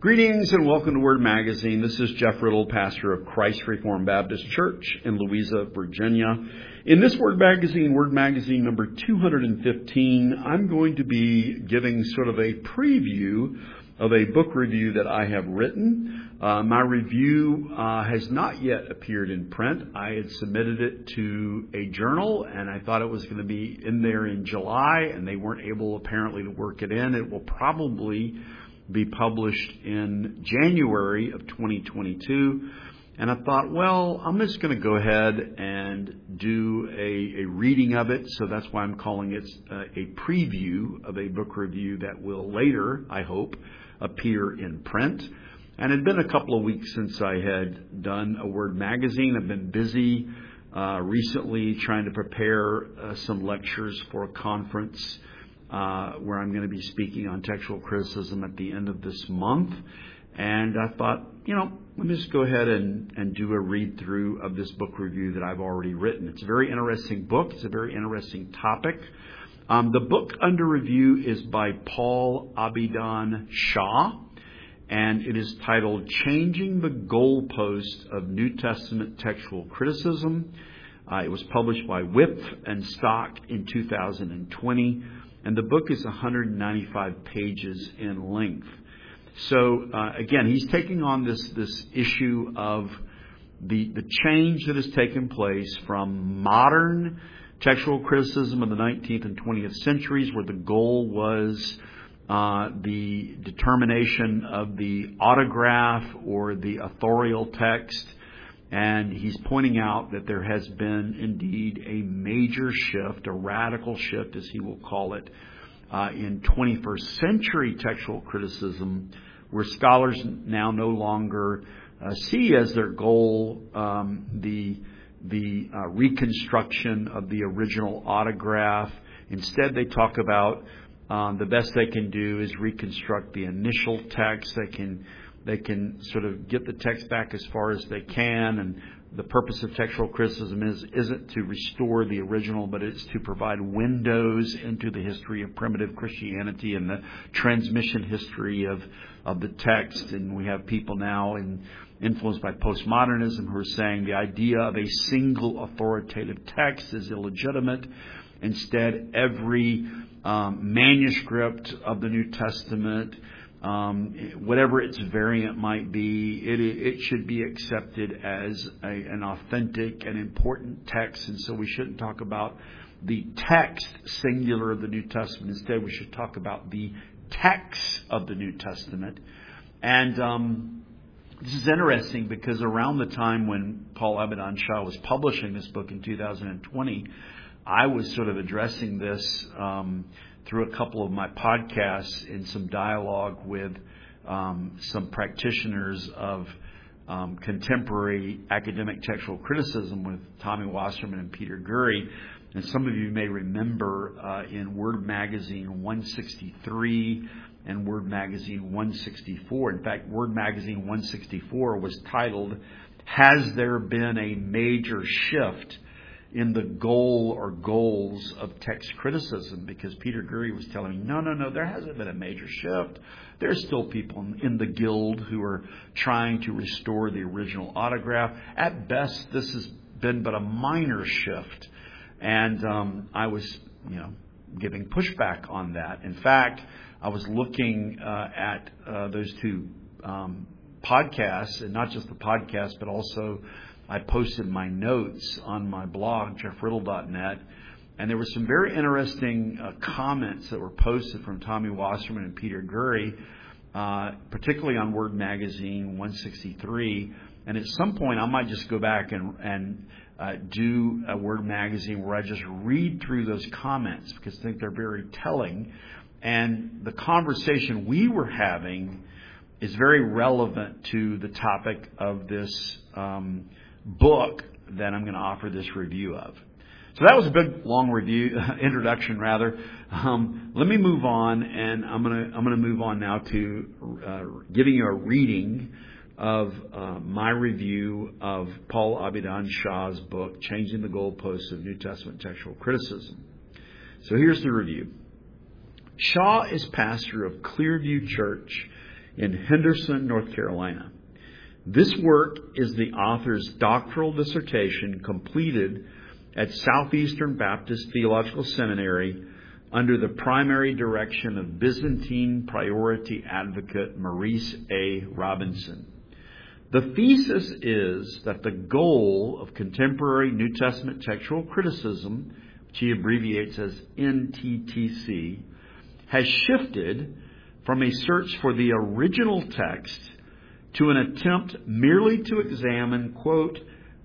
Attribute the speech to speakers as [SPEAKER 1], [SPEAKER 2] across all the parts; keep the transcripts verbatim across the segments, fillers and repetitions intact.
[SPEAKER 1] Greetings and welcome to Word Magazine. This is Jeff Riddle, pastor of Christ Reformed Baptist Church in Louisa, Virginia. In this Word Magazine, Word Magazine number two hundred fifteen, I'm going to be giving sort of a preview of a book review that I have written. Uh, my review uh, has not yet appeared in print. I had submitted it to a journal, and I thought it was going to be in there in July, and they weren't able apparently to work it in. It will probably be published in January of twenty twenty-two. And I thought, well, I'm just going to go ahead and do a, a reading of it. So that's why I'm calling it uh, a preview of a book review that will later, I hope, appear in print. And it had been a couple of weeks since I had done a Word Magazine. I've been busy uh, recently trying to prepare uh, some lectures for a conference Uh, where I'm going to be speaking on textual criticism at the end of this month. And I thought, you know, let me just go ahead and, and do a read through of this book review that I've already written. It's a very interesting book. It's a very interesting topic. Um, the book under review is by Paul Abidin Shah, and it is titled Changing the Goalposts of New Testament Textual Criticism. Uh, it was published by Wipf and Stock in two thousand twenty. And the book is one hundred ninety-five pages in length. So, uh, again, he's taking on this, this issue of the, the change that has taken place from modern textual criticism of the nineteenth and twentieth centuries, where the goal was uh, the determination of the autograph or the authorial text. And he's pointing out that there has been indeed a major shift, a radical shift, as he will call it, uh, in twenty-first century textual criticism, where scholars now no longer uh, see as their goal um, the the uh, reconstruction of the original autograph. Instead, they talk about um, the best they can do is reconstruct the initial text. They can They can sort of get the text back as far as they can, and the purpose of textual criticism is, isn't to restore the original, but it's to provide windows into the history of primitive Christianity and the transmission history of, of the text. And we have people now in, influenced by postmodernism who are saying the idea of a single authoritative text is illegitimate. Instead, every um, manuscript of the New Testament, Um, whatever its variant might be, it, it should be accepted as a, an authentic and important text. And so we shouldn't talk about the text singular of the New Testament. Instead, we should talk about the texts of the New Testament. And um, this is interesting because around the time when Paul Abidin Shah was publishing this book in two thousand twenty, I was sort of addressing this um through a couple of my podcasts in some dialogue with um, some practitioners of um, contemporary academic textual criticism with Tommy Wasserman and Peter Gurry. And some of you may remember uh, in Word Magazine one sixty-three and Word Magazine one sixty-four. In fact, Word Magazine one sixty-four was titled, Has There Been a Major Shift in the goal or goals of text criticism? Because Peter Gurry was telling me, no, no, no, there hasn't been a major shift. There's still people in the guild who are trying to restore the original autograph. At best, this has been but a minor shift. And um, I was, you know, giving pushback on that. In fact, I was looking uh, at uh, those two um, podcasts, and not just the podcast, but also I posted my notes on my blog, jeff riddle dot net, and there were some very interesting uh, comments that were posted from Tommy Wasserman and Peter Gurry, uh, particularly on Word Magazine one sixty-three. And at some point, I might just go back and, and uh, do a Word Magazine where I just read through those comments because I think they're very telling. And the conversation we were having is very relevant to the topic of this um book that I'm going to offer this review of. So that was a big, long review, introduction rather. Um, let me move on, and I'm going to I'm going to move on now to uh, giving you a reading of uh, my review of Paul Abidin Shah's book, Changing the Goalposts of New Testament Textual Criticism. So here's the review. Shah is pastor of Clearview Church in Henderson, North Carolina. This work is the author's doctoral dissertation completed at Southeastern Baptist Theological Seminary under the primary direction of Byzantine priority advocate Maurice A. Robinson. The thesis is that the goal of contemporary New Testament textual criticism, which he abbreviates as N T T C, has shifted from a search for the original text to an attempt merely to examine, quote,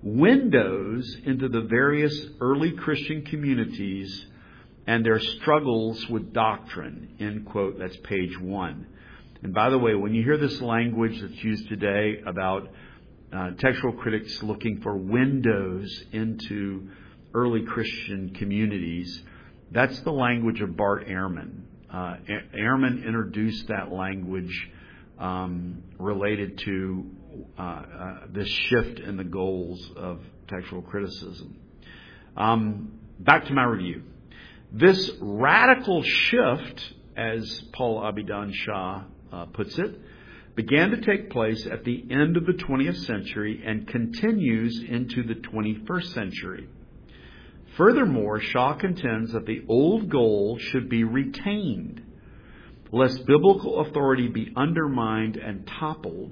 [SPEAKER 1] windows into the various early Christian communities and their struggles with doctrine, end quote. That's page one. And by the way, when you hear this language that's used today about uh, textual critics looking for windows into early Christian communities, that's the language of Bart Ehrman. Uh, Ehrman introduced that language um, related to uh, uh, this shift in the goals of textual criticism. Um, back to my review. This radical shift, as Paul Abidin Shah uh, puts it, began to take place at the end of the twentieth century and continues into the twenty-first century. Furthermore, Shaw contends that the old goal should be retained, lest biblical authority be undermined and toppled.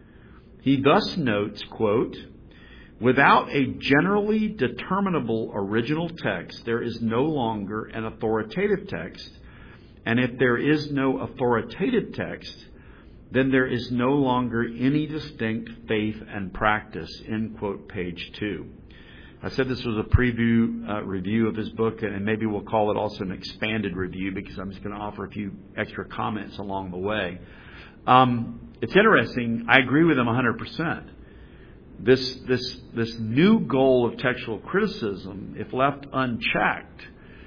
[SPEAKER 1] He thus notes, quote, without a generally determinable original text, there is no longer an authoritative text, and if there is no authoritative text, then there is no longer any distinct faith and practice, end quote, page two. I said this was a preview uh, review of his book, and maybe we'll call it also an expanded review because I'm just going to offer a few extra comments along the way. Um, it's interesting. I agree with him one hundred percent. This this this new goal of textual criticism, if left unchecked,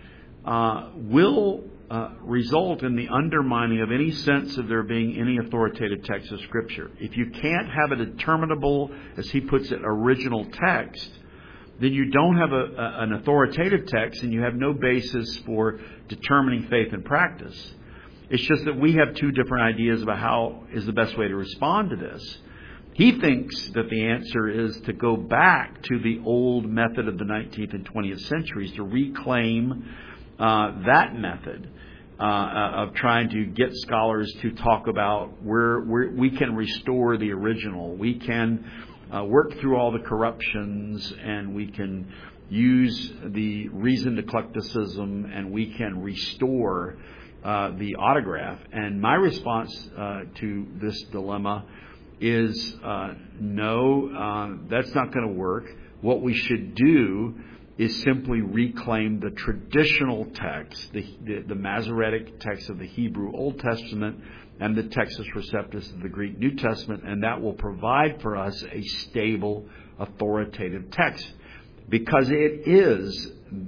[SPEAKER 1] uh, will uh, result in the undermining of any sense of there being any authoritative text of Scripture. If you can't have a determinable, as he puts it, original text, then you don't have a, a, an authoritative text and you have no basis for determining faith and practice. It's just that we have two different ideas about how is the best way to respond to this. He thinks that the answer is to go back to the old method of the nineteenth and twentieth centuries, to reclaim uh, that method uh, of trying to get scholars to talk about where, where we can restore the original. We can Uh, work through all the corruptions, and we can use the reasoned eclecticism, and we can restore uh, the autograph. And my response uh, to this dilemma is uh, no, uh, that's not going to work. What we should do is simply reclaim the traditional text, the, the, the Masoretic text of the Hebrew Old Testament, and the Textus Receptus of the Greek New Testament, and that will provide for us a stable, authoritative text, because it is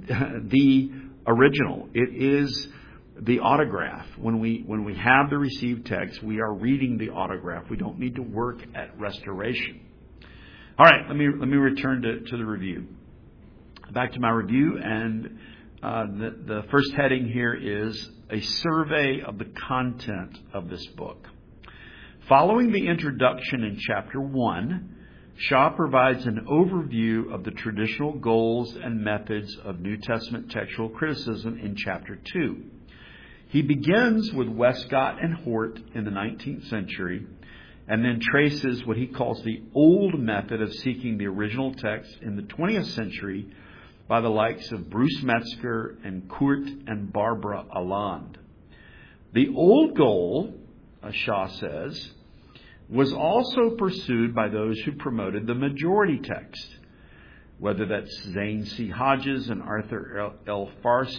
[SPEAKER 1] the original. It is the autograph. When we when we have the received text, we are reading the autograph. We don't need to work at restoration. All right, let me let me return to, to the review. Back to my review, and uh, the, the first heading here is a survey of the content of this book. Following the introduction in chapter one, Shaw provides an overview of the traditional goals and methods of New Testament textual criticism in chapter two. He begins with Westcott and Hort in the nineteenth century, and then traces what he calls the old method of seeking the original text in the twentieth century by the likes of Bruce Metzger and Kurt and Barbara Aland. The old goal, as Shaw says, was also pursued by those who promoted the majority text, whether that's Zane C. Hodges and Arthur L.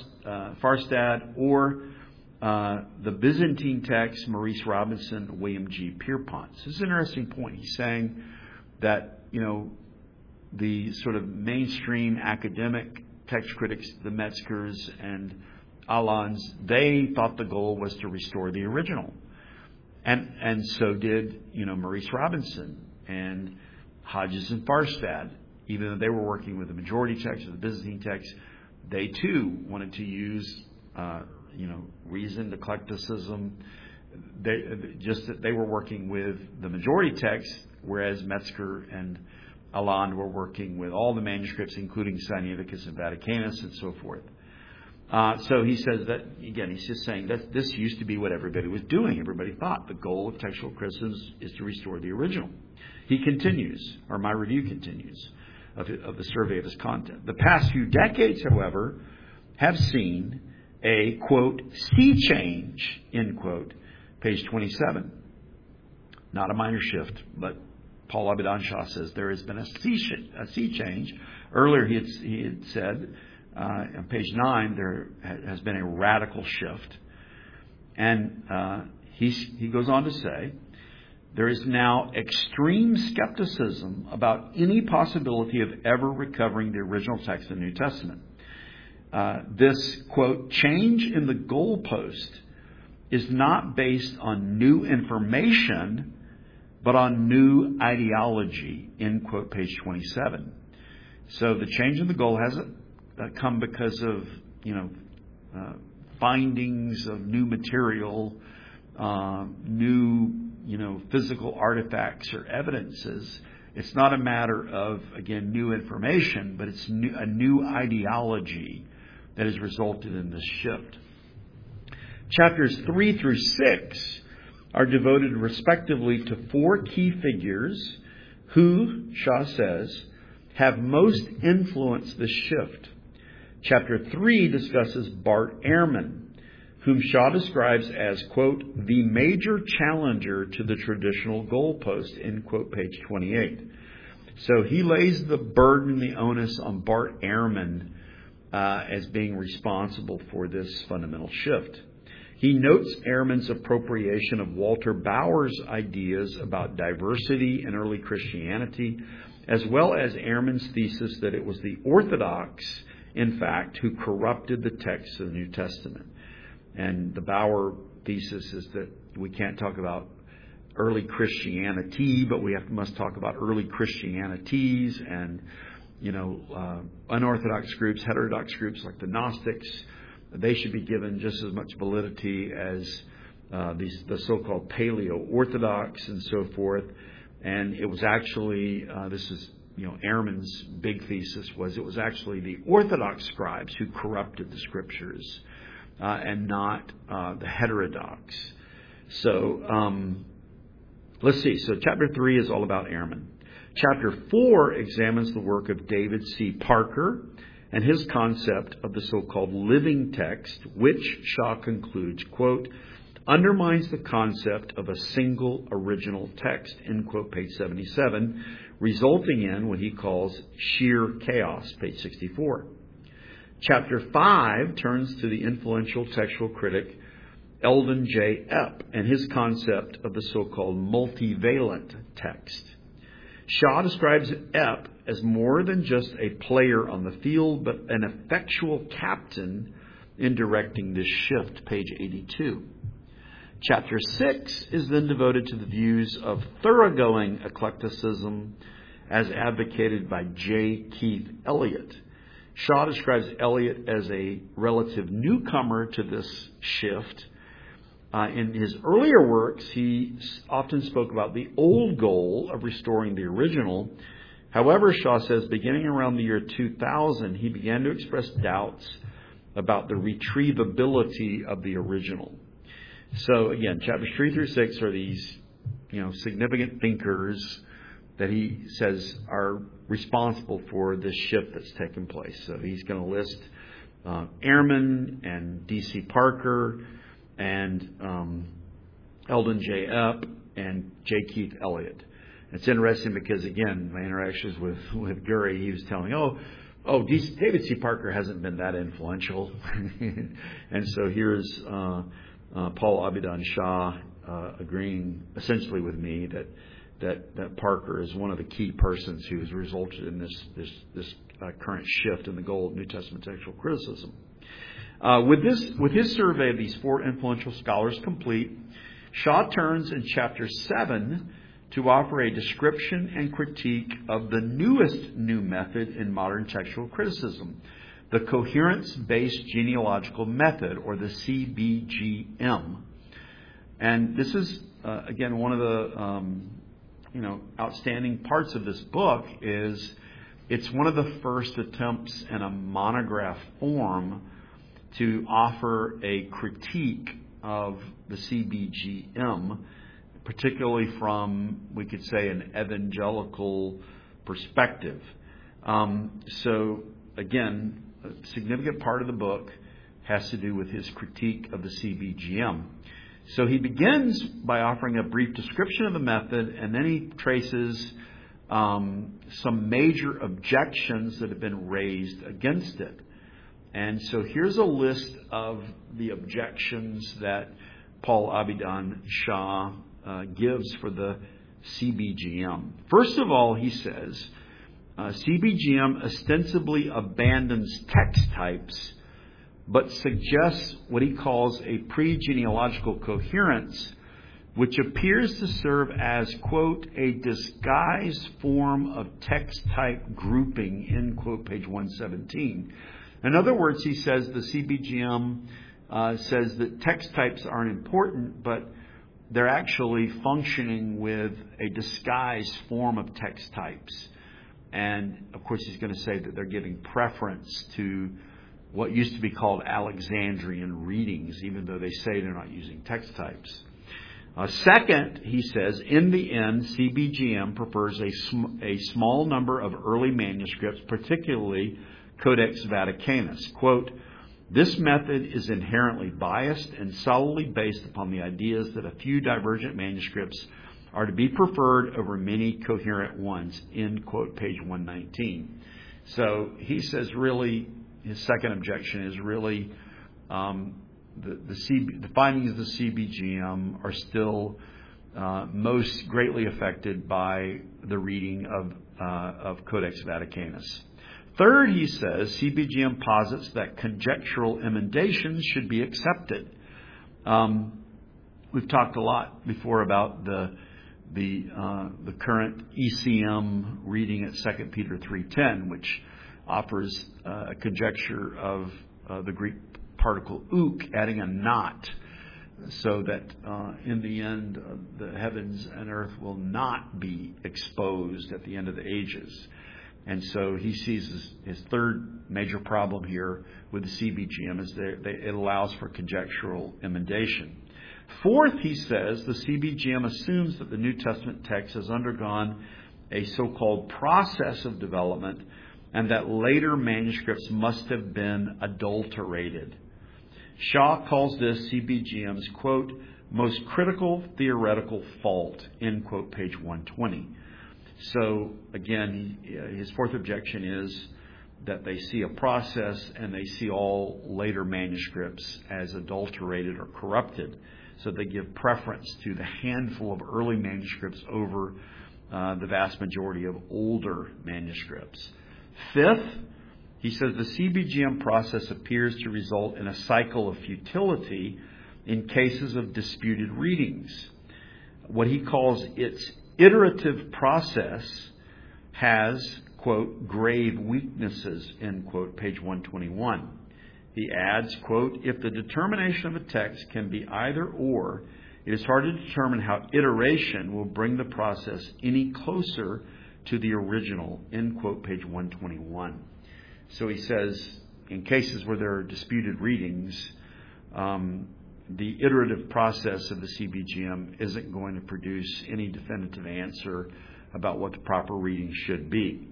[SPEAKER 1] Farstad, or uh, the Byzantine text, Maurice Robinson and William G. Pierpont. This is an interesting point. He's saying that, you know, the sort of mainstream academic text critics, the Metzgers and Alands, they thought the goal was to restore the original. And and so did, you know, Maurice Robinson and Hodges and Farstad. Even though they were working with the majority text or the Byzantine text, they too wanted to use, uh, you know, reasoned eclecticism they just that they were working with the majority text, whereas Metzger and Aland were working with all the manuscripts, including Sinaiticus and Vaticanus and so forth. Uh, so he says that, again, he's just saying that this used to be what everybody was doing. Everybody thought the goal of textual criticism is to restore the original. He continues, or my review continues, of, of the survey of his content. The past few decades, however, have seen a, quote, sea change, end quote, page twenty-seven. Not a minor shift, but Paul Abidin Shah says there has been a sea, sh- a sea change. Earlier he had, he had said, uh, on page nine, there has been a radical shift. And uh, he, he goes on to say, there is now extreme skepticism about any possibility of ever recovering the original text of the New Testament. Uh, this, quote, change in the goalpost is not based on new information, but on new ideology, end quote, page twenty-seven. So the change in the goal hasn't come because of, you know, uh, findings of new material, uh, new, you know, physical artifacts or evidences. It's not a matter of, again, new information, but it's new, a new ideology that has resulted in this shift. Chapters three through six are devoted respectively to four key figures who, Shah says, have most influenced this shift. Chapter three discusses Bart Ehrman, whom Shah describes as, quote, the major challenger to the traditional goalpost, end quote, page twenty-eight. So he lays the burden, the onus on Bart Ehrman uh, as being responsible for this fundamental shift. He notes Ehrman's appropriation of Walter Bauer's ideas about diversity in early Christianity, as well as Ehrman's thesis that it was the Orthodox, in fact, who corrupted the text of the New Testament. And the Bauer thesis is that we can't talk about early Christianity, but we have, must talk about early Christianities and, you know, uh, unorthodox groups, heterodox groups like the Gnostics. They should be given just as much validity as uh, these the so-called Paleo-Orthodox and so forth. And it was actually, uh, this is, you know, Ehrman's big thesis was it was actually the Orthodox scribes who corrupted the Scriptures uh, and not uh, the heterodox. So um, let's see. So chapter three is all about Ehrman. Chapter four examines the work of David C. Parker and his concept of the so-called living text, which Shah concludes, quote, undermines the concept of a single original text, end quote, page seventy-seven, resulting in what he calls sheer chaos, page sixty-four. Chapter five turns to the influential textual critic Eldon J. Epp and his concept of the so-called multivalent text. Shah describes Epp as more than just a player on the field, but an effectual captain in directing this shift, page eighty-two. Chapter six is then devoted to the views of thoroughgoing eclecticism as advocated by J. Keith Elliott. Shah describes Elliott as a relative newcomer to this shift. Uh, in his earlier works, he often spoke about the old goal of restoring the original. However, Shah says, beginning around the year two thousand, he began to express doubts about the retrievability of the original. So again, chapters three through six are these, you know, significant thinkers that he says are responsible for this shift that's taken place. So he's going to list uh, Ehrman and D C Parker and um, Eldon J. Epp and J. Keith Elliott. It's interesting because, again, my interactions with, with Gurry, he was telling, oh, oh, D- David C. Parker hasn't been that influential. And so here's uh, uh, Paul Abidin Shah uh, agreeing essentially with me that that that Parker is one of the key persons who has resulted in this this this uh, current shift in the goal of New Testament textual criticism. Uh, with this, with his survey of these four influential scholars complete, Shah turns in chapter seven to offer a description and critique of the newest new method in modern textual criticism, the coherence-based genealogical method, or the C B G M. And this is, uh, again, one of the, um, you know, outstanding parts of this book is it's one of the first attempts in a monograph form to offer a critique of the C B G M, particularly from, we could say, an evangelical perspective. Um, so, again, a significant part of the book has to do with his critique of the C B G M. So he begins by offering a brief description of the method, and then he traces um, some major objections that have been raised against it. And so here's a list of the objections that Paul Abidin Shah uh, gives for the C B G M. First of all, he says, uh, C B G M ostensibly abandons text types, but suggests what he calls a pre-genealogical coherence, which appears to serve as, quote, a disguised form of text type grouping, end quote, page one seventeen. In other words, he says the C B G M uh, says that text types aren't important, but they're actually functioning with a disguised form of text types. And, of course, he's going to say that they're giving preference to what used to be called Alexandrian readings, even though they say they're not using text types. Uh, second, he says, in the end, C B G M prefers a, sm- a small number of early manuscripts, particularly Codex Vaticanus. Quote, this method is inherently biased and solidly based upon the ideas that a few divergent manuscripts are to be preferred over many coherent ones, end quote, page one nineteen. So he says really, his second objection is really um, the, the, C B, the findings of the C B G M are still uh, most greatly affected by the reading of, uh, of Codex Vaticanus. Third, he says, C B G M posits that conjectural emendations should be accepted. Um, we've talked a lot before about the the uh, the current E C M reading at Second Peter three ten, which offers uh, a conjecture of uh, the Greek particle ook, adding a not, so that uh, in the end uh, the heavens and earth will not be exposed at the end of the ages. And so he sees his, his third major problem here with the C B G M is that it allows for conjectural emendation. Fourth, he says, the C B G M assumes that the New Testament text has undergone a so-called process of development and that later manuscripts must have been adulterated. Shaw calls this C B G M's, quote, most critical theoretical fault, end quote, page one twenty. So, again, he, his fourth objection is that they see a process and they see all later manuscripts as adulterated or corrupted. So they give preference to the handful of early manuscripts over uh, the vast majority of older manuscripts. Fifth, he says the C B G M process appears to result in a cycle of futility in cases of disputed readings. What he calls its iterative process has, quote, grave weaknesses, end quote, page one twenty-one. He adds, quote, if the determination of a text can be either or, it is hard to determine how iteration will bring the process any closer to the original, end quote, page one twenty-one. So he says, in cases where there are disputed readings, um, the iterative process of the C B G M isn't going to produce any definitive answer about what the proper reading should be.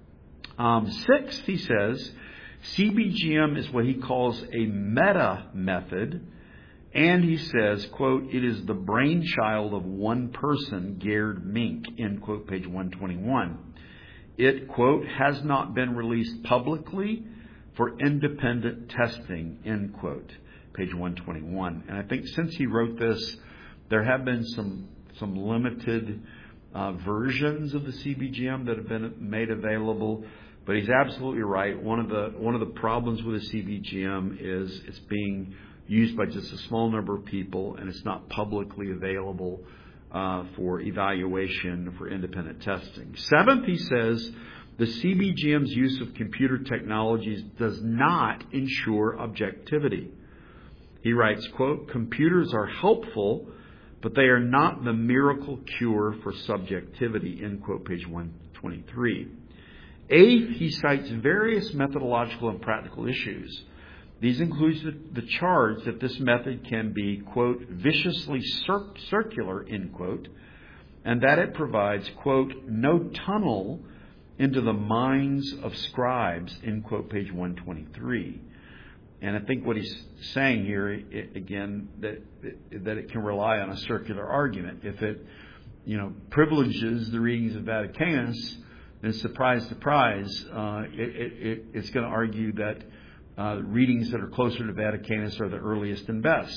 [SPEAKER 1] Um, sixth, he says, C B G M is what he calls a meta method, and he says, quote, it is the brainchild of one person, Gerd Mink, end quote, page one twenty-one. It, quote, has not been released publicly for independent testing, end quote, page one twenty-one. And I think since he wrote this, there have been some some limited uh, versions of the C B G M that have been made available. But he's absolutely right. One of the one of the problems with the C B G M is it's being used by just a small number of people, and it's not publicly available uh, for evaluation for independent testing. Seventh, he says, the C B G M's use of computer technologies does not ensure objectivity. He writes, quote, computers are helpful, but they are not the miracle cure for subjectivity, end quote, page one twenty-three. Eighth, he cites various methodological and practical issues. These include the, the charge that this method can be, quote, viciously cir- circular, end quote, and that it provides, quote, no tunnel into the minds of scribes, end quote, page one twenty-three. And I think what he's saying here, it, again, that that it can rely on a circular argument. If it, you know, privileges the readings of Vaticanus, then surprise, surprise, uh, it, it, it, it's going to argue that uh, readings that are closer to Vaticanus are the earliest and best.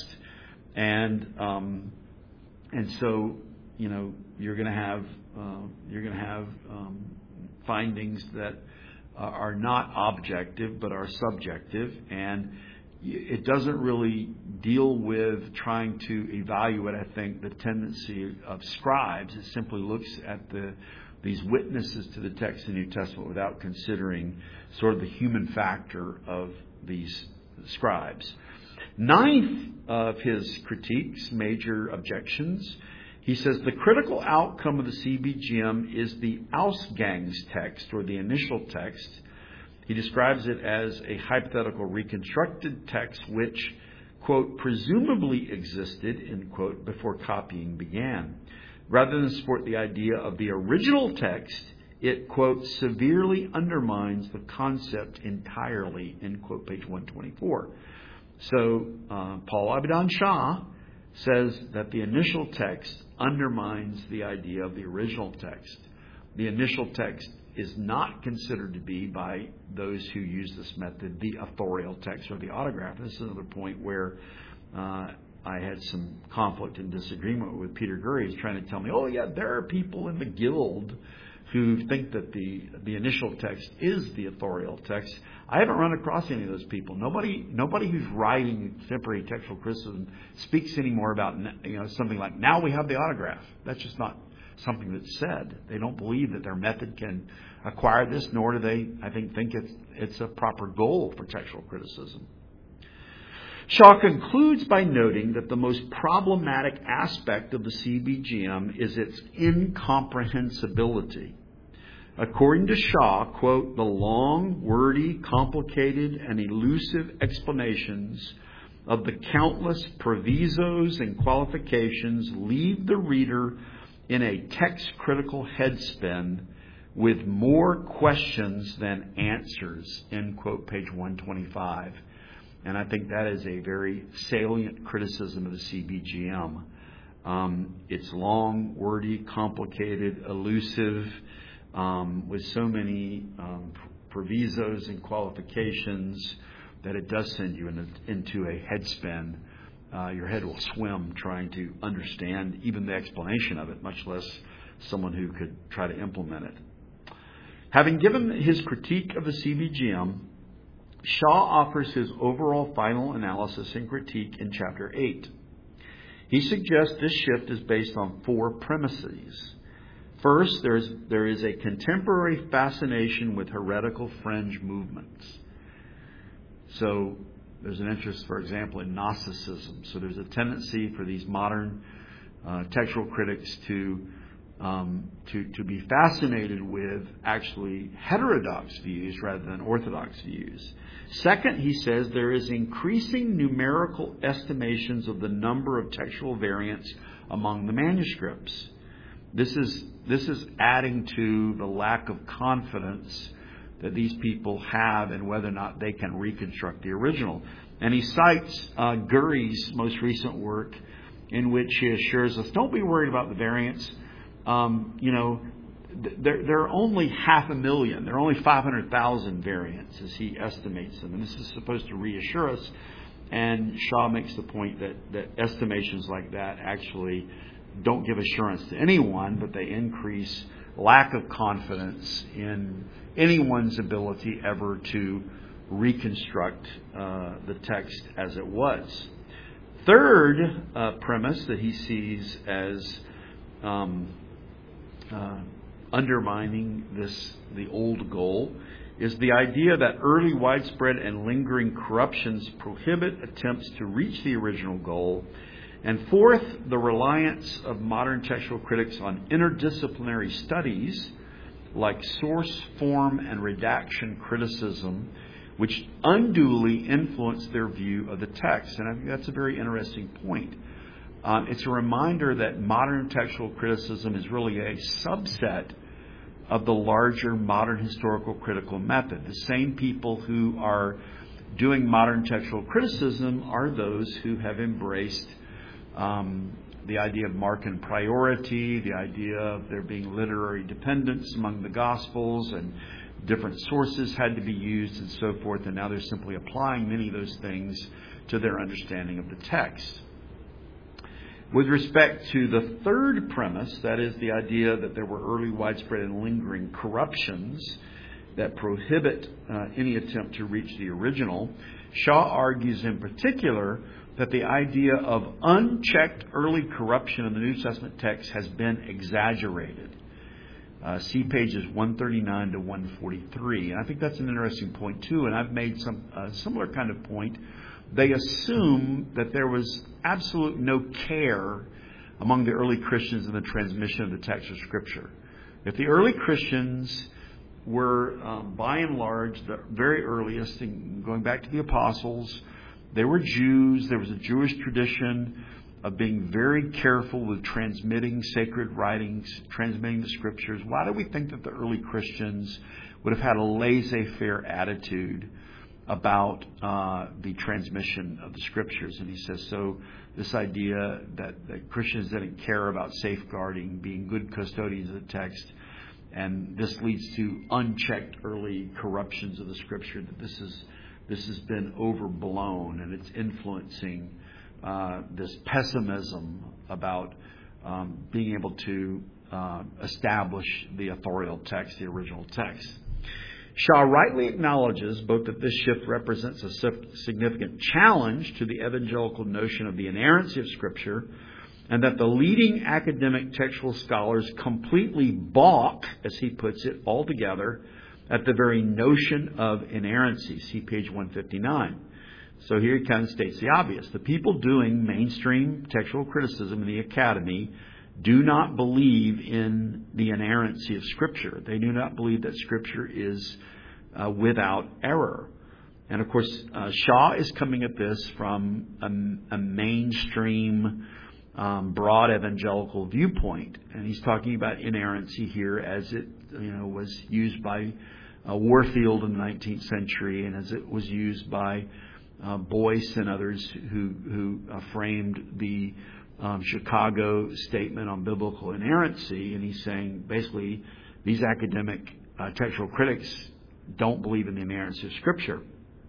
[SPEAKER 1] And um, and so, you know, you're going to have uh, you're going to have um, findings that are not objective but are subjective, and it doesn't really deal with trying to evaluate, I think, the tendency of scribes. It simply looks at the these witnesses to the text in the New Testament without considering sort of the human factor of these scribes. Ninth of his critiques, major objections, he says the critical outcome of the C B G M is the Ausgangstext, or the initial text. He describes it as a hypothetical reconstructed text which, quote, presumably existed, end quote, before copying began. Rather than support the idea of the original text, it, quote, severely undermines the concept entirely, end quote, page one twenty-four. So uh, Paul Abidin Shah says that the initial text undermines the idea of the original text. The initial text is not considered to be, by those who use this method, the authorial text or the autograph. This is another point where uh, I had some conflict and disagreement with Peter Gurry. He's trying to tell me, oh yeah, there are people in the guild who think that the the initial text is the authorial text. I haven't run across any of those people. Nobody nobody who's writing contemporary textual criticism speaks anymore about, you know, something like, now we have the autograph. That's just not something that's said. They don't believe that their method can acquire this, nor do they, I think, think it's, it's a proper goal for textual criticism. Shaw concludes by noting that the most problematic aspect of the C B G M is its incomprehensibility. According to Shaw, quote, the long, wordy, complicated, and elusive explanations of the countless provisos and qualifications leave the reader in a text-critical headspin with more questions than answers, end quote, page one twenty-five. And I think that is a very salient criticism of the C B G M. Um, it's long, wordy, complicated, elusive, um, with so many um, provisos and qualifications that it does send you in a, into a headspin. Uh, your head will swim trying to understand even the explanation of it, much less someone who could try to implement it. Having given his critique of the C B G M, Shaw offers his overall final analysis and critique in chapter eight. He suggests this shift is based on four premises. First, there is, there is a contemporary fascination with heretical fringe movements. So there's an interest, for example, in Gnosticism. So there's a tendency for these modern uh, textual critics to Um, to, to be fascinated with actually heterodox views rather than orthodox views. Second, he says there is increasing numerical estimations of the number of textual variants among the manuscripts. This is this is adding to the lack of confidence that these people have in whether or not they can reconstruct the original. And he cites uh, Gurry's most recent work, in which he assures us, don't be worried about the variants. Um, you know, there, there are only half a million. There are only five hundred thousand variants, as he estimates them. And this is supposed to reassure us. And Shaw makes the point that, that estimations like that actually don't give assurance to anyone, but they increase lack of confidence in anyone's ability ever to reconstruct uh, the text as it was. Third uh, premise that he sees as um, uh, undermining this the old goal is the idea that early widespread and lingering corruptions prohibit attempts to reach the original goal, And fourth, the reliance of modern textual critics on interdisciplinary studies like source, form, and redaction criticism, which unduly influence their view of the text. And I think that's a very interesting point. Um, it's a reminder that modern textual criticism is really a subset of the larger modern historical critical method. The same people who are doing modern textual criticism are those who have embraced um, the idea of Markan priority, the idea of there being literary dependence among the Gospels, and different sources had to be used and so forth, and now they're simply applying many of those things to their understanding of the text. With respect to the third premise, that is the idea that there were early, widespread, and lingering corruptions that prohibit uh, any attempt to reach the original, Shaw argues in particular that the idea of unchecked early corruption in the New Testament text has been exaggerated. Uh, see pages one thirty-nine to one forty-three. And I think that's an interesting point, too, and I've made some uh, similar kind of point. They assume that there was absolute no care among the early Christians in the transmission of the text of Scripture. If the early Christians were, um, by and large, the very earliest, and going back to the apostles, they were Jews. There was a Jewish tradition of being very careful with transmitting sacred writings, transmitting the Scriptures. Why do we think that the early Christians would have had a laissez-faire attitude about uh, the transmission of the Scriptures? And he says, so this idea that, that Christians didn't care about safeguarding, being good custodians of the text, and this leads to unchecked early corruptions of the Scripture, that this is this has been overblown, and it's influencing uh, this pessimism about um, being able to uh, establish the authorial text, the original text. Shaw rightly acknowledges both that this shift represents a significant challenge to the evangelical notion of the inerrancy of Scripture, and that the leading academic textual scholars completely balk, as he puts it, altogether at the very notion of inerrancy. See page one fifty-nine. So here he kind of states the obvious. The people doing mainstream textual criticism in the academy do not believe in the inerrancy of Scripture. They do not believe that Scripture is uh, without error. And of course, uh, Shaw is coming at this from a, a mainstream, um, broad evangelical viewpoint, and he's talking about inerrancy here as it, you know, was used by uh, Warfield in the nineteenth century, and as it was used by uh, Boyce and others who who uh, framed the Um, Chicago statement on biblical inerrancy. And he's saying basically these academic uh, textual critics don't believe in the inerrancy of Scripture.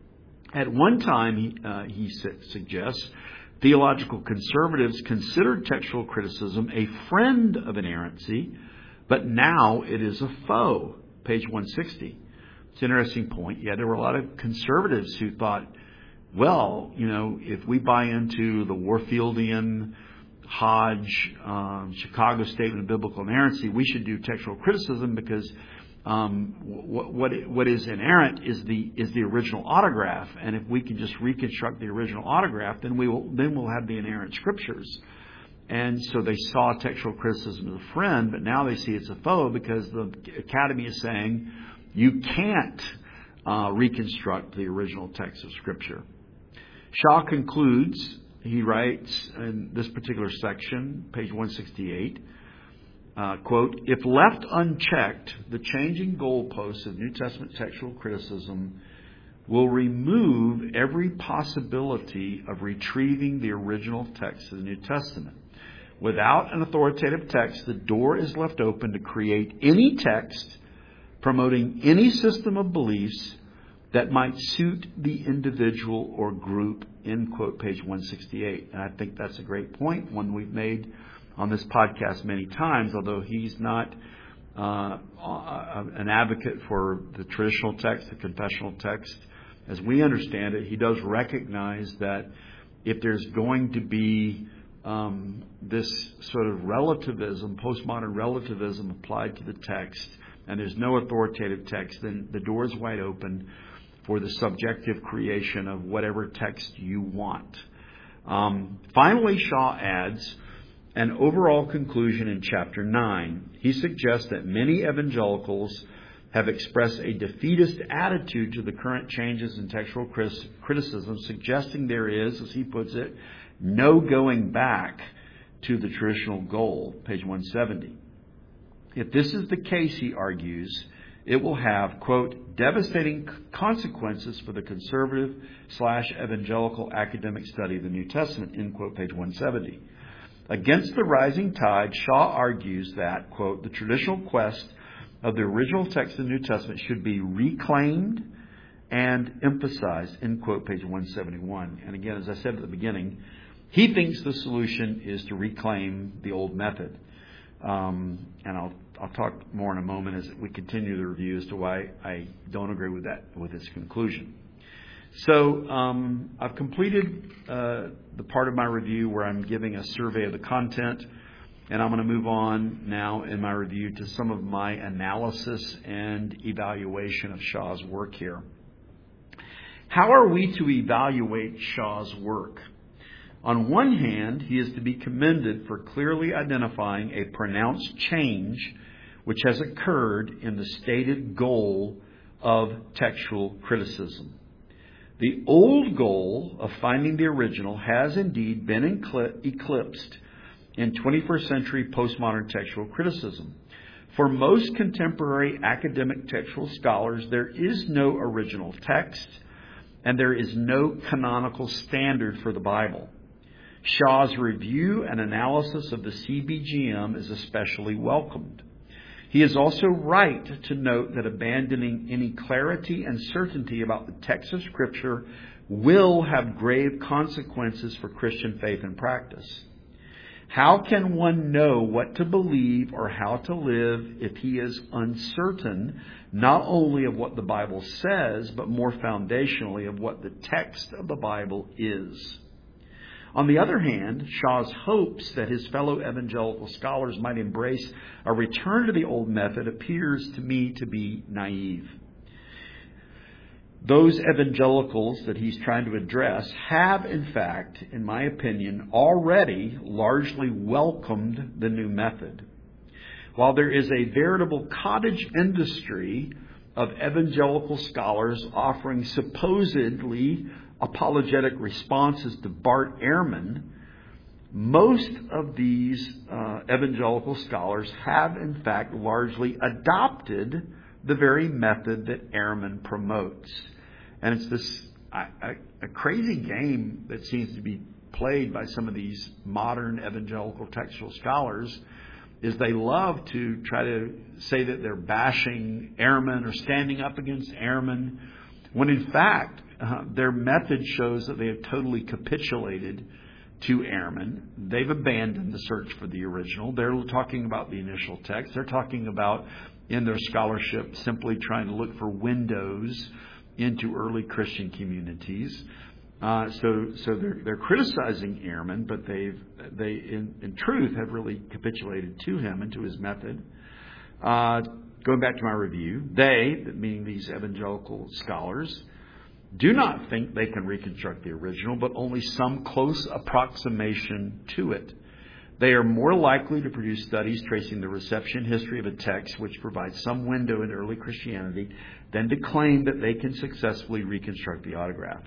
[SPEAKER 1] At one time, he, uh, he su- suggests, theological conservatives considered textual criticism a friend of inerrancy, but now it is a foe. Page one sixty. It's an interesting point. Yeah, there were a lot of conservatives who thought, well, you know, if we buy into the Warfieldian Hodge, um, Chicago statement of biblical inerrancy, we should do textual criticism because um, what, what what is inerrant is the is the original autograph, and if we can just reconstruct the original autograph, then we will then we'll have the inerrant Scriptures. And so they saw textual criticism as a friend, but now they see it's a foe because the Academy is saying you can't uh, reconstruct the original text of Scripture. Shaw concludes. He writes in this particular section, page one sixty-eight, uh, quote, if left unchecked, the changing goalposts of New Testament textual criticism will remove every possibility of retrieving the original text of the New Testament. Without an authoritative text, the door is left open to create any text promoting any system of beliefs that might suit the individual or group, end quote, page one sixty-eight. And I think that's a great point, one we've made on this podcast many times, although he's not uh, an advocate for the traditional text, the confessional text. As we understand it, he does recognize that if there's going to be um, this sort of relativism, postmodern relativism applied to the text, and there's no authoritative text, then the door is wide open for the subjective creation of whatever text you want. Um, finally, Shaw adds an overall conclusion in chapter nine. He suggests that many evangelicals have expressed a defeatist attitude to the current changes in textual criticism, suggesting there is, as he puts it, no going back to the traditional goal, page one seventy. If this is the case, he argues, it will have, quote, devastating consequences for the conservative slash evangelical academic study of the New Testament, end quote, page one seventy. Against the rising tide, Shaw argues that, quote, the traditional quest of the original text of the New Testament should be reclaimed and emphasized, end quote, page one seventy-one. And again, as I said at the beginning, he thinks the solution is to reclaim the old method. Um, and I'll I'll talk more in a moment as we continue the review as to why I don't agree with that, with his conclusion. So um, I've completed uh, the part of my review where I'm giving a survey of the content, and I'm going to move on now in my review to some of my analysis and evaluation of Shaw's work here. How are we to evaluate Shaw's work? On one hand, he is to be commended for clearly identifying a pronounced change which has occurred in the stated goal of textual criticism. The old goal of finding the original has indeed been eclipsed in twenty-first century postmodern textual criticism. For most contemporary academic textual scholars, there is no original text, and there is no canonical standard for the Bible. Shaw's review and analysis of the C B G M is especially welcomed. He is also right to note that abandoning any clarity and certainty about the text of Scripture will have grave consequences for Christian faith and practice. How can one know what to believe or how to live if he is uncertain not only of what the Bible says, but more foundationally of what the text of the Bible is? On the other hand, Shaw's hopes that his fellow evangelical scholars might embrace a return to the old method appears to me to be naive. Those evangelicals that he's trying to address have, in fact, in my opinion, already largely welcomed the new method. While there is a veritable cottage industry of evangelical scholars offering supposedly apologetic responses to Bart Ehrman, most of these uh, evangelical scholars have, in fact, largely adopted the very method that Ehrman promotes. And it's this a, a crazy game that seems to be played by some of these modern evangelical textual scholars, is they love to try to say that they're bashing Ehrman or standing up against Ehrman, when in fact uh, their method shows that they have totally capitulated to Ehrman. They've abandoned the search for the original. They're talking about the initial text. They're talking about, in their scholarship, simply trying to look for windows into early Christian communities. Uh, so, so they're they're criticizing Ehrman, but they've they in, in truth have really capitulated to him and to his method. Uh, going back to my review, they, meaning these evangelical scholars, do not think they can reconstruct the original, but only some close approximation to it. They are more likely to produce studies tracing the reception history of a text which provides some window into early Christianity than to claim that they can successfully reconstruct the autograph.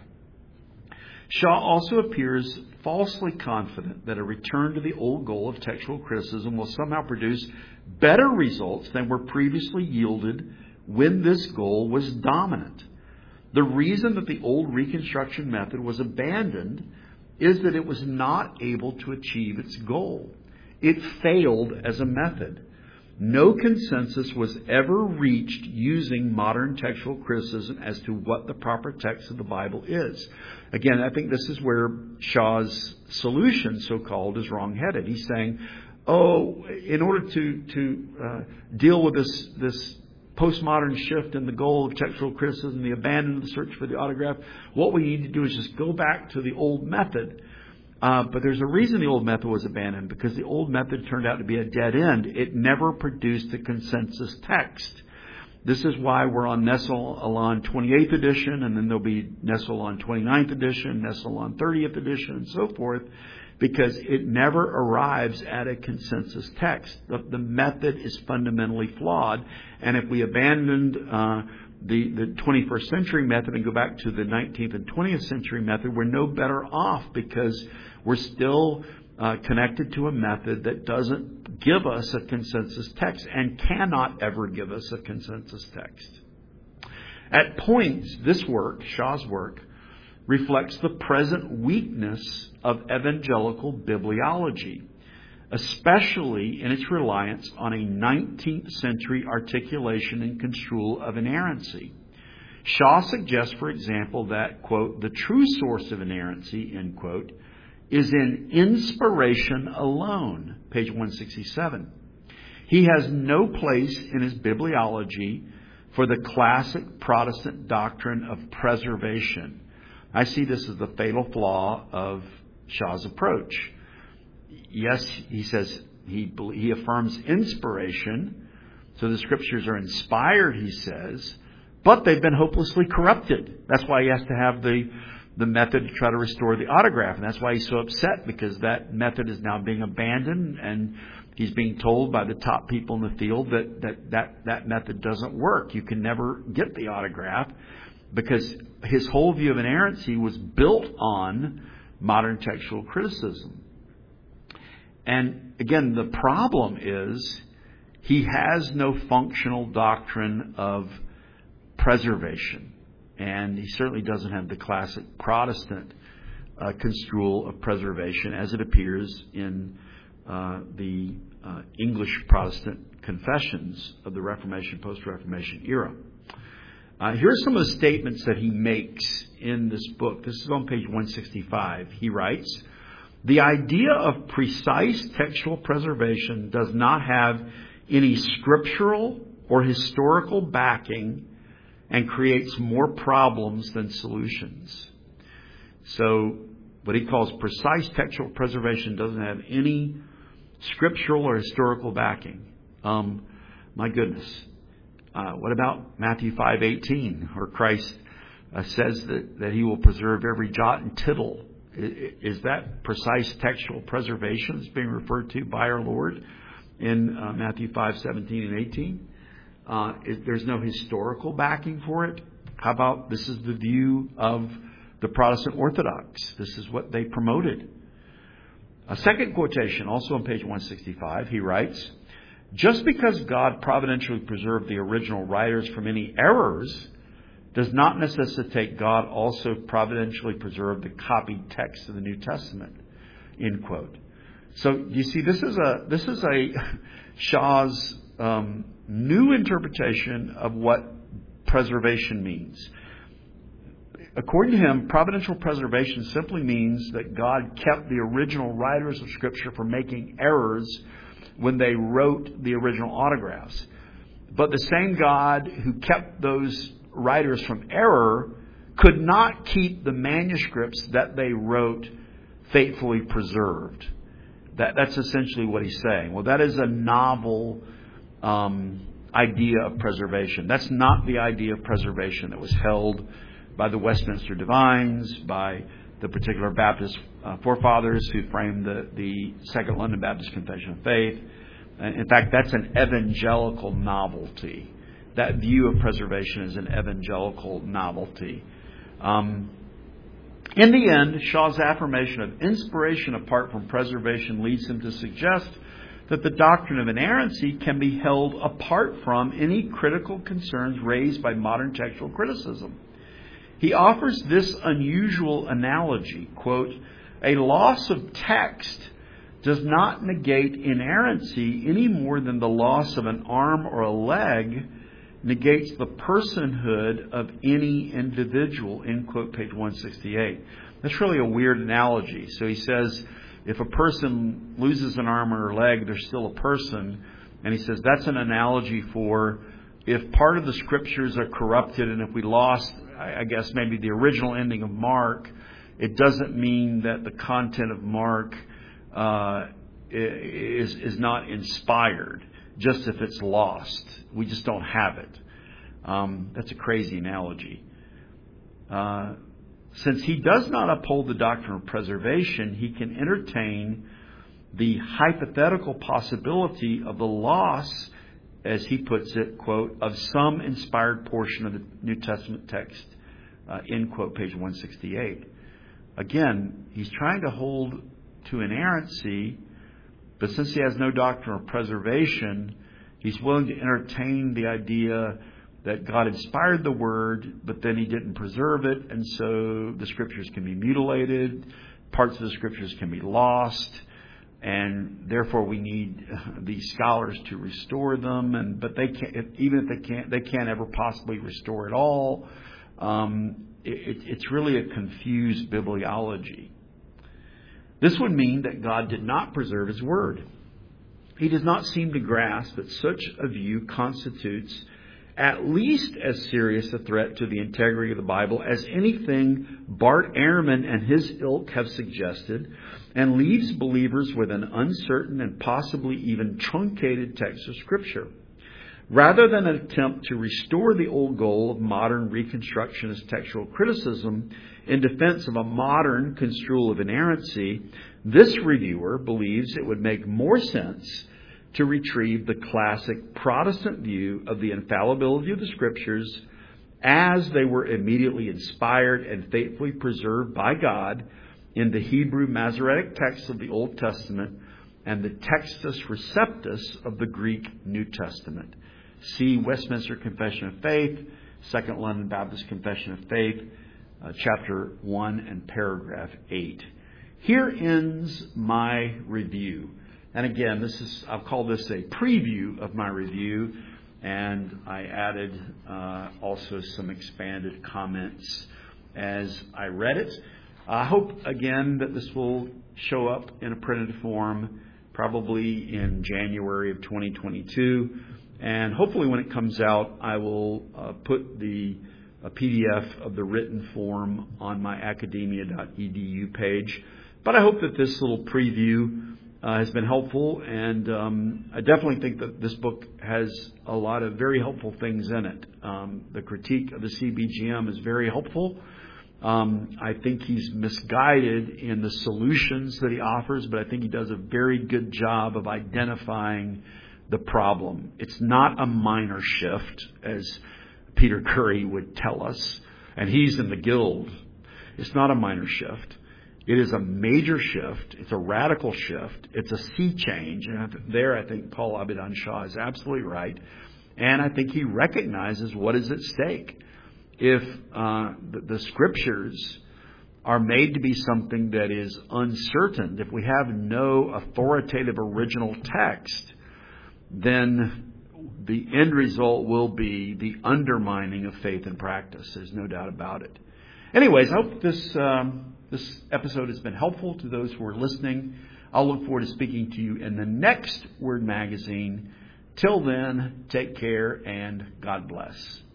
[SPEAKER 1] Shaw also appears falsely confident that a return to the old goal of textual criticism will somehow produce better results than were previously yielded when this goal was dominant. The reason that the old reconstruction method was abandoned is that it was not able to achieve its goal. It failed as a method. No consensus was ever reached using modern textual criticism as to what the proper text of the Bible is. Again, I think this is where Shaw's solution, so-called, is wrong-headed. He's saying, oh, in order to, to uh, deal with this, this postmodern shift in the goal of textual criticism, the abandon of the search for the autograph, what we need to do is just go back to the old method. Uh, but there's a reason the old method was abandoned, because the old method turned out to be a dead end. It never produced a consensus text. This is why we're on Nestle-Aland twenty-eighth edition, and then there'll be Nestle-Aland twenty-ninth edition, Nestle-Aland thirtieth edition, and so forth, because it never arrives at a consensus text. The, the method is fundamentally flawed, and if we abandoned uh, the, the twenty-first century method and go back to the nineteenth and twentieth century method, we're no better off, because we're still uh, connected to a method that doesn't give us a consensus text and cannot ever give us a consensus text. At points, this work, Shaw's work, reflects the present weakness of evangelical bibliology, especially in its reliance on a nineteenth century articulation and construal of inerrancy. Shaw suggests, for example, that, quote, the true source of inerrancy, end quote, is in inspiration alone, page one sixty-seven. He has no place in his bibliology for the classic Protestant doctrine of preservation. I see this as the fatal flaw of Shaw's approach. Yes, he says he he affirms inspiration, so the scriptures are inspired, he says, but they've been hopelessly corrupted. That's why he has to have the the method to try to restore the autograph, and that's why he's so upset, because that method is now being abandoned, and he's being told by the top people in the field that that that, that method doesn't work. You can never get the autograph, because his whole view of inerrancy was built on modern textual criticism. And again, the problem is he has no functional doctrine of preservation. And he certainly doesn't have the classic Protestant uh, construal of preservation as it appears in uh, the uh, English Protestant confessions of the Reformation, post-Reformation era. Uh, here are some of the statements that he makes in this book. This is on page one sixty-five. He writes, "The idea of precise textual preservation does not have any scriptural or historical backing and creates more problems than solutions." So what he calls precise textual preservation doesn't have any scriptural or historical backing. Um, my goodness. Uh, what about Matthew five eighteen, where Christ uh, says that, that he will preserve every jot and tittle? Is, is that precise textual preservation that's being referred to by our Lord in uh, Matthew five seventeen and eighteen? Uh, is, there's no historical backing for it. How about this is the view of the Protestant Orthodox? This is what they promoted. A second quotation, also on page one sixty-five, he writes, "Just because God providentially preserved the original writers from any errors does not necessitate God also providentially preserve the copied text of the New Testament." End quote. So you see, this is a this is a Shaw's um, new interpretation of what preservation means. According to him, providential preservation simply means that God kept the original writers of Scripture from making errors when they wrote the original autographs. But the same God who kept those writers from error could not keep the manuscripts that they wrote faithfully preserved. That, that's essentially what he's saying. Well, that is a novel um, idea of preservation. That's not the idea of preservation that was held by the Westminster Divines, by the particular Baptist uh, forefathers who framed the, the Second London Baptist Confession of Faith. In fact, that's an evangelical novelty. That view of preservation is an evangelical novelty. Um, in the end, Shaw's affirmation of inspiration apart from preservation leads him to suggest that the doctrine of inerrancy can be held apart from any critical concerns raised by modern textual criticism. He offers this unusual analogy, quote, "A loss of text does not negate inerrancy any more than the loss of an arm or a leg negates the personhood of any individual," end quote, page one sixty-eight. That's really a weird analogy. So he says if a person loses an arm or a leg, they're still a person. And he says that's an analogy for if part of the Scriptures are corrupted, and if we lost, I guess, maybe the original ending of Mark, it doesn't mean that the content of Mark uh, is is not inspired, just if it's lost. We just don't have it. Um, that's a crazy analogy. Uh, since he does not uphold the doctrine of preservation, he can entertain the hypothetical possibility of the loss, as he puts it, quote, of some inspired portion of the New Testament text, uh, end quote, page one sixty-eight. Again, he's trying to hold to inerrancy, but since he has no doctrine of preservation, he's willing to entertain the idea that God inspired the Word, but then He didn't preserve it, and so the Scriptures can be mutilated, parts of the Scriptures can be lost, and therefore we need these scholars to restore them. And but they can't, even if they can't, they can't ever possibly restore it all. Um, it, it's really a confused bibliology. This would mean that God did not preserve His Word. He does not seem to grasp that such a view constitutes at least as serious a threat to the integrity of the Bible as anything Bart Ehrman and his ilk have suggested, and leaves believers with an uncertain and possibly even truncated text of Scripture. Rather than an attempt to restore the old goal of modern reconstructionist textual criticism in defense of a modern construal of inerrancy, this reviewer believes it would make more sense to retrieve the classic Protestant view of the infallibility of the Scriptures as they were immediately inspired and faithfully preserved by God in the Hebrew Masoretic texts of the Old Testament and the Textus Receptus of the Greek New Testament. See Westminster Confession of Faith, Second London Baptist Confession of Faith, uh, chapter one and paragraph eight. Here ends my review. And again, this is, I'll call this a preview of my review, and I added uh, also some expanded comments as I read it. I hope, again, that this will show up in a printed form probably in January of twenty twenty-two. And hopefully when it comes out, I will uh, put the a P D F of the written form on my academia dot e d u page. But I hope that this little preview uh, has been helpful, and um, I definitely think that this book has a lot of very helpful things in it. Um, the critique of the C B G M is very helpful. Um, I think he's misguided in the solutions that he offers, but I think he does a very good job of identifying the problem. It's not a minor shift, as Peter Curry would tell us, and he's in the guild. It's not a minor shift. It is a major shift. It's a radical shift. It's a sea change. And there, I think Paul Abidan Shah is absolutely right. And I think he recognizes what is at stake. If uh, the, the Scriptures are made to be something that is uncertain, if we have no authoritative original text, then the end result will be the undermining of faith and practice. There's no doubt about it. Anyways, I hope this um, this episode has been helpful to those who are listening. I'll look forward to speaking to you in the next Word Magazine. Till then, take care and God bless.